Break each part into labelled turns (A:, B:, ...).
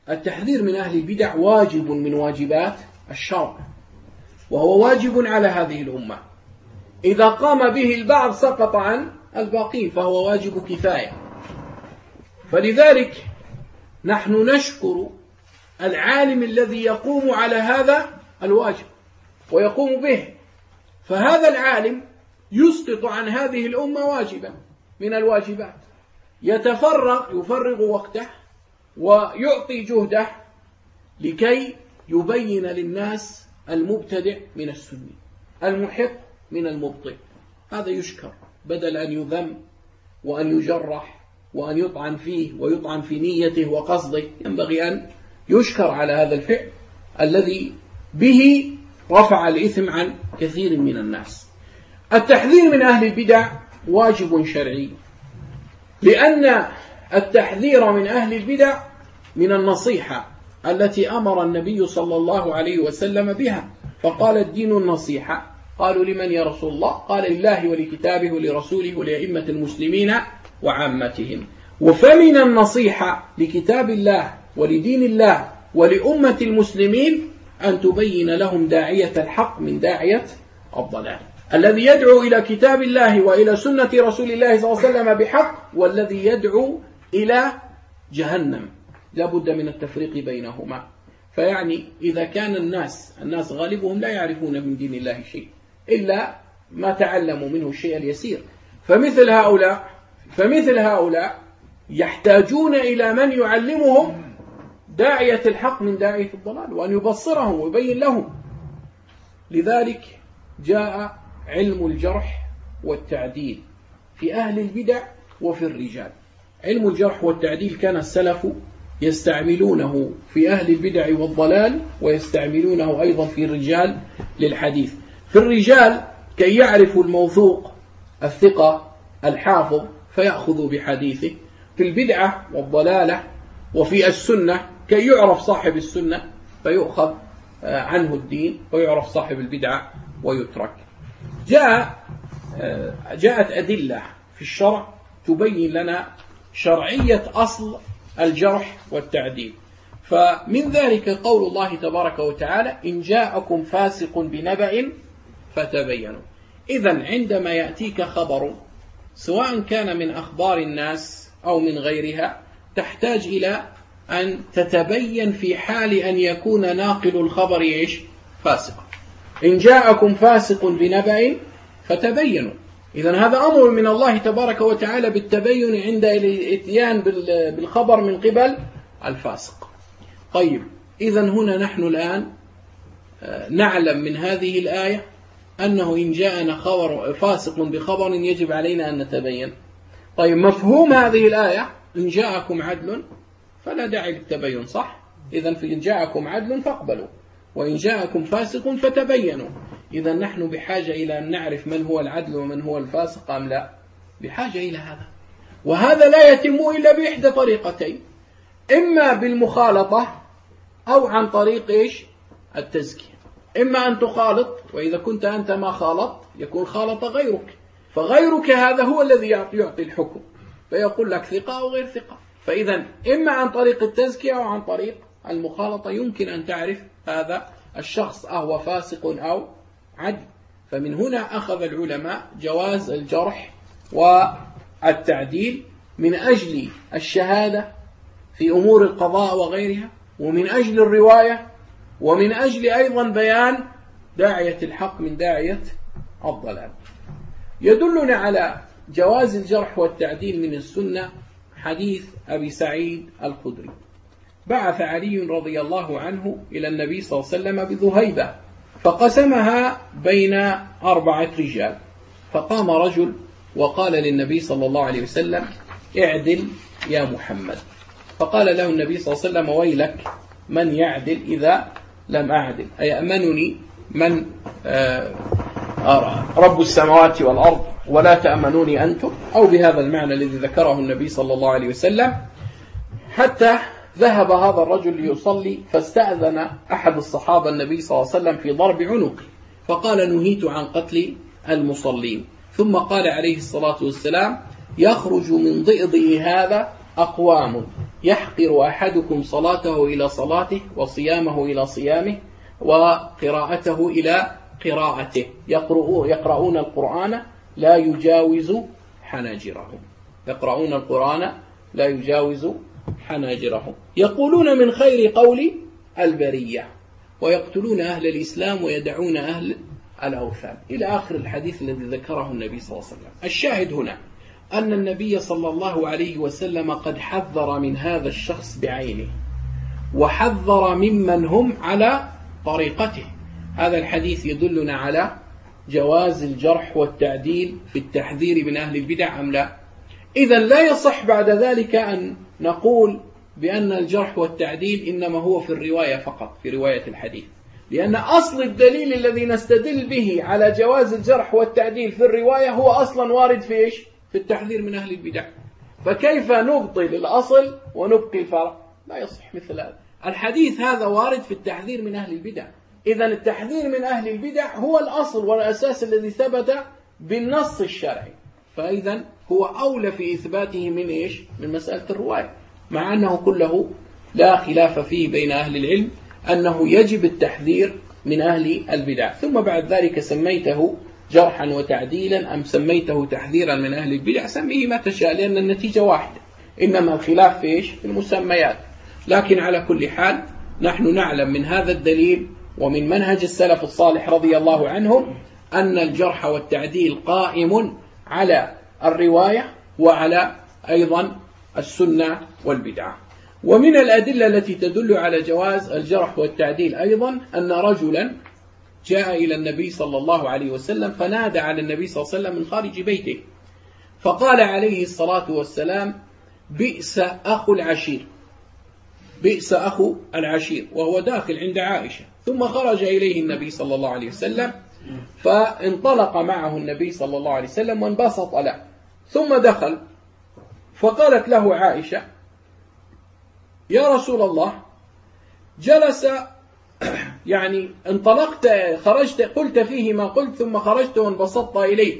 A: التحذير من أهل البدع واجب من واجبات الشرع، وهو واجب على هذه الأمة. إذا قام به البعض سقط عن الباقين، فهو واجب كفاية. فلذلك نحن نشكر العالم الذي يقوم على هذا الواجب ويقوم به، فهذا العالم يسقط عن هذه الأمة واجبا من الواجبات، يفرغ وقته ويعطي جهده لكي يبين للناس المبتدع من السني، المحق من المبطل. هذا يشكر بدل أن يذم وأن يجرح وأن يطعن فيه ويطعن في نيته وقصده. ينبغي أن يشكر على هذا الفعل الذي به رفع الإثم عن كثير من الناس. التحذير من أهل البدع واجب شرعي، لأن التحذير من أهل البدع من النصيحة التي أمر النبي صلى الله عليه وسلم بها، فقال الدين النصيحة. قالوا لمن يا رسول الله؟ قال لله ولكتابه ولرسوله ولأئمة المسلمين وعامتهم. وفمن النصيحة لكتاب الله ولدين الله ولأمة المسلمين أن تبين لهم داعية الحق من داعية الضلال. الذي يدعو إلى كتاب الله وإلى سنة رسول الله صلى الله عليه وسلم بحق، والذي يدعو إلى جهنم، لا بد من التفريق بينهما. فيعني إذا كان الناس غالبهم لا يعرفون من دين الله شيء إلا ما تعلموا منه الشيء اليسير، فمثل هؤلاء يحتاجون إلى من يعلمهم داعية الحق من داعية الضلال، وأن يبصرهم ويبين لهم. لذلك جاء علم الجرح والتعديل في أهل البدع وفي الرجال. علم الجرح والتعديل كان السلف يستعملونه في أهل البدع والضلال، ويستعملونه أيضا في الرجال للحديث. في الرجال كي يعرفوا الموثوق الثقة الحافظ فيأخذوا بحديثه، في البدعة والضلالة وفي السنة كي يعرف صاحب السنة فيؤخذ عنه الدين، ويعرف صاحب البدعة ويترك. جاءت أدلة في الشرع تبين لنا شرعية أصل الجرح والتعديل. فمن ذلك قول الله تبارك وتعالى: إن جاءكم فاسق بنبأ فتبينوا. إذن عندما يأتيك خبر سواء كان من أخبار الناس أو من غيرها، تحتاج إلى أن تتبين في حال أن يكون ناقل الخبر فاسقا. إن جاءكم فاسق بنبأ فتبينوا. إذن هذا أمر من الله تبارك وتعالى بالتبين عند الاتيان بالخبر من قبل الفاسق. طيب، إذن هنا نحن الآن نعلم من هذه الآية أنه إن جاءنا خبر فاسق بخبر يجب علينا أن نتبين. طيب، مفهوم هذه الآية إن جاءكم عدل فلا داعي للتبين، صح؟ إذن إن جاءكم عدل فاقبلوا، وإن جاءكم فاسق فتبينوا. إذن نحن بحاجة إلى أن نعرف من هو العدل ومن هو الفاسق أم لا؟ بحاجة إلى هذا. وهذا لا يتم إلا بإحدى طريقتين: إما بالمخالطة أو عن طريق التزكية. إما أن تخالط، وإذا كنت أنت ما خالط يكون خالط غيرك، فغيرك هذا هو الذي يعطي الحكم، فيقول لك ثقة أو غير ثقة. فإذا إما عن طريق التزكية أو عن طريق المخالطة يمكن أن تعرف هذا الشخص أهو فاسق أو عدل. فمن هنا أخذ العلماء جواز الجرح والتعديل من أجل الشهادة في أمور القضاء وغيرها، ومن أجل الرواية، ومن أجل أيضا بيان داعية الحق من داعية الضلال. يدلنا على جواز الجرح والتعديل من السنة حديث أبي سعيد الخدري: بعث علي رضي الله عنه إلى النبي صلى الله عليه وسلم بذهيبة فقسمها بين 4 رجال، فقام رجل وقال للنبي صلى الله عليه وسلم: اعدل يا محمد. فقال له النبي صلى الله عليه وسلم: ويلك، من يعدل إذا لم أعدل؟ أيأمنني من رب السماوات والأرض ولا تأمنوني أنتم؟ أو بهذا المعنى الذي ذكره النبي صلى الله عليه وسلم. حتى ذهب هذا الرجل ليصلي، فاستأذن أحد الصحابة النبي صلى الله عليه وسلم في ضرب عنقه، فقال: نهيت عن قتل المصلين. ثم قال عليه الصلاة والسلام: يخرج من ضئضئ هذا أقوام يحقر أحدكم صلاته إلى صلاته وصيامه إلى صيامه وقراءته إلى قراءته، يقرؤون القرآن لا يجاوز حناجرهم، يقرؤون القرآن لا يجاوز حناجرهم، يقولون من خير قول البرية ويقتلون أهل الإسلام ويدعون أهل الأوثان، إلى آخر الحديث الذي ذكره النبي صلى الله عليه وسلم. الشاهد هنا أن النبي صلى الله عليه وسلم قد حذر من هذا الشخص بعينه، وحذر ممن هم على طريقته. هذا الحديث يدلنا على جواز الجرح والتعديل في التحذير من أهل البدع أم لا؟ إذن لا يصح بعد ذلك أن نقول بأن الجرح والتعديل إنما هو في الرواية فقط، في رواية الحديث، لأن أصل الدليل الذي نستدل به على جواز الجرح والتعديل في الرواية هو أصلا وارد في إيش؟ في التحذير من أهل البدع، فكيف نبطل الأصل ونبقي الفرع؟ لا يصح مثل هذا. الحديث هذا وارد في التحذير من أهل البدع، إذن التحذير من أهل البدع هو الأصل والأساس الذي ثبت بالنص الشرعي، فإذن هو أولى في إثباته من إيش؟ من مسألة الرواية، مع أنه كله لا خلاف فيه بين أهل العلم أنه يجب التحذير من أهل البدع. ثم بعد ذلك سميته جرحا وتعديلا أم سميته تحذيرا من أهل البدع، سميه ما تشاء، لأن النتيجة واحدة، إنما الخلاف في إيش؟ في المسميات. لكن على كل حال نحن نعلم من هذا الدليل ومن منهج السلف الصالح رضي الله عنهم أن الجرح والتعديل قائم على الرواية وعلى أيضا السنة والبدعة. ومن الأدلة التي تدل على جواز الجرح والتعديل أيضا أن رجلا جاء إلى النبي صلى الله عليه وسلم فنادى على النبي صلى الله عليه وسلم من خارج بيته، فقال عليه الصلاة والسلام: بئس أخو العشير، بئس أخو العشير، وهو داخل عند عائشة. ثم خرج إليه النبي صلى الله عليه وسلم فانطلق معه النبي صلى الله عليه وسلم وانبسط له، ثم دخل فقالت له عائشة: يا رسول الله، جلس يعني انطلقت خرجت قلت فيه ما قلت ثم خرجت وانبسطت إليه.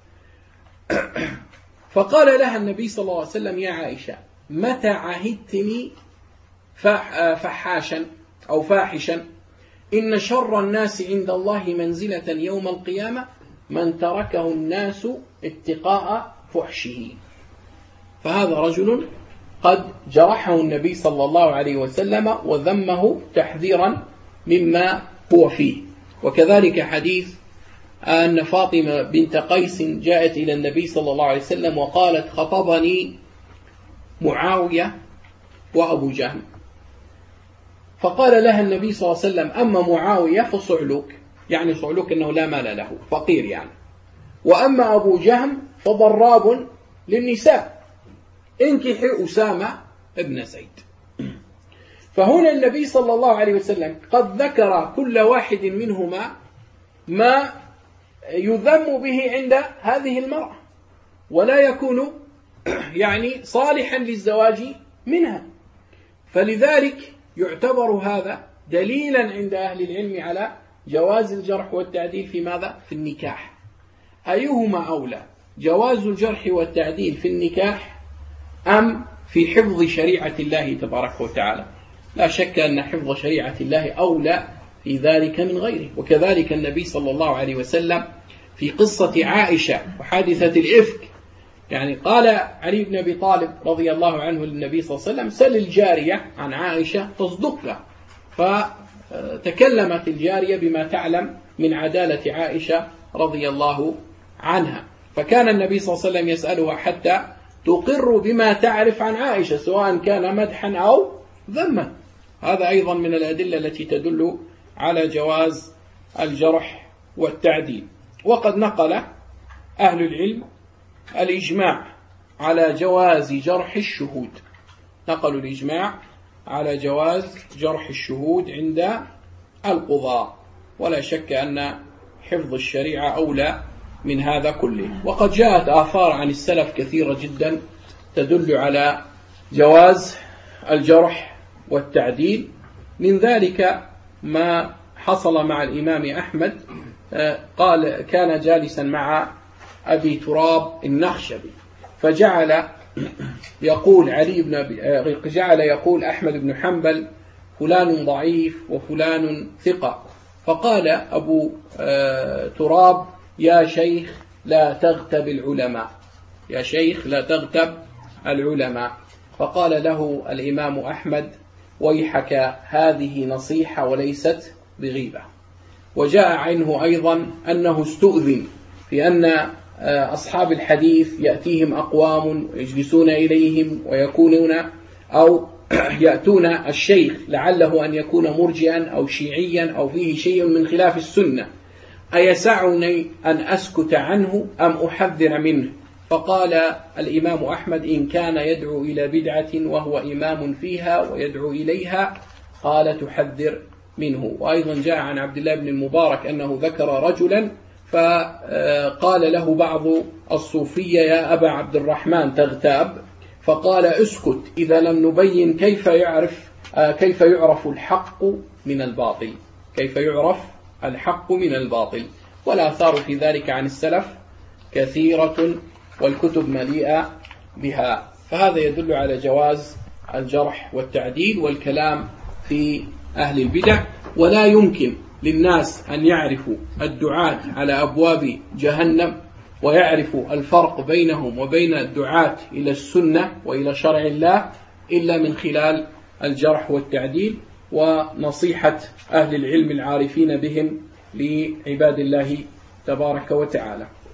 A: فقال لها النبي صلى الله عليه وسلم: يا عائشة، متى عهدتني فحاشا أو فاحشا؟ إن شر الناس عند الله منزلة يوم القيامة من تركه الناس اتقاء فحشه. فهذا رجل قد جرحه النبي صلى الله عليه وسلم وذمه تحذيرا مما هو فيه. وكذلك حديث أن فاطمة بنت قيس جاءت إلى النبي صلى الله عليه وسلم وقالت: خطبني معاوية وأبو جهم. فقال لها النبي صلى الله عليه وسلم: أما معاوية فصعلوك، يعني صعلوك أنه لا مال له، فقير يعني، وأما أبو جهم فضراب للنساء، انكحي أسامة ابن زيد. فهنا النبي صلى الله عليه وسلم قد ذكر كل واحد منهما ما يذم به عند هذه المرأة ولا يكون يعني صالحا للزواج منها، فلذلك يعتبر هذا دليلا عند أهل العلم على جواز الجرح والتعديل في ماذا؟ في النكاح. أيهما أولى، جواز الجرح والتعديل في النكاح أم في حفظ شريعة الله تبارك وتعالى؟ لا شك أن حفظ شريعة الله أولى في ذلك من غيره. وكذلك النبي صلى الله عليه وسلم في قصة عائشة وحادثة الإفك، يعني قال علي بن أبي طالب رضي الله عنه للنبي صلى الله عليه وسلم: سل الجارية عن عائشة تصدقها. فتكلمت الجارية بما تعلم من عدالة عائشة رضي الله عنها، فكان النبي صلى الله عليه وسلم يسألها حتى تقر بما تعرف عن عائشة سواء كان مدحا أو ذما. هذا أيضا من الأدلة التي تدل على جواز الجرح والتعديل. وقد نقل أهل العلم الإجماع على جواز جرح الشهود، نقلوا الإجماع على جواز جرح الشهود عند القضاء، ولا شك أن حفظ الشريعة أولى من هذا كله. وقد جاءت آثار عن السلف كثيرة جدا تدل على جواز الجرح والتعديل، من ذلك ما حصل مع الإمام أحمد، قال: كان جالسا مع أبي تراب النخشبي فجعل يقول جعل يقول أحمد بن حنبل فلان ضعيف وفلان ثقة، فقال أبو تراب يا شيخ لا تغتب العلماء، يا شيخ لا تغتب العلماء. فقال له الإمام أحمد ويحك هذه نصيحة وليست بغيبة. وجاء عنه أيضا أنه استؤذن في أن أصحاب الحديث يأتيهم أقوام يجلسون إليهم ويكونون أو يأتون الشيخ لعله أن يكون مرجئا أو شيعيا أو فيه شيء من خلاف السنة، أيسعني أن أسكت عنه أم أحذر منه؟ فقال الإمام أحمد إن كان يدعو إلى بدعة وهو إمام فيها ويدعو إليها قال تحذر منه. وأيضا جاء عن عبد الله بن المبارك أنه ذكر رجلا فقال له بعض الصوفية يا أبا عبد الرحمن تغتاب، فقال اسكت إذا لم نبين كيف يعرف الحق من الباطل، كيف يعرف الحق من الباطل. والآثار في ذلك عن السلف كثيرة والكتب مليئة بها. فهذا يدل على جواز الجرح والتعديل والكلام في أهل البدع. ولا يمكن للناس أن يعرفوا الدعاة على أبواب جهنم ويعرفوا الفرق بينهم وبين الدعاة إلى السنة وإلى شرع الله إلا من خلال الجرح والتعديل ونصيحة أهل العلم العارفين بهم لعباد الله تبارك وتعالى.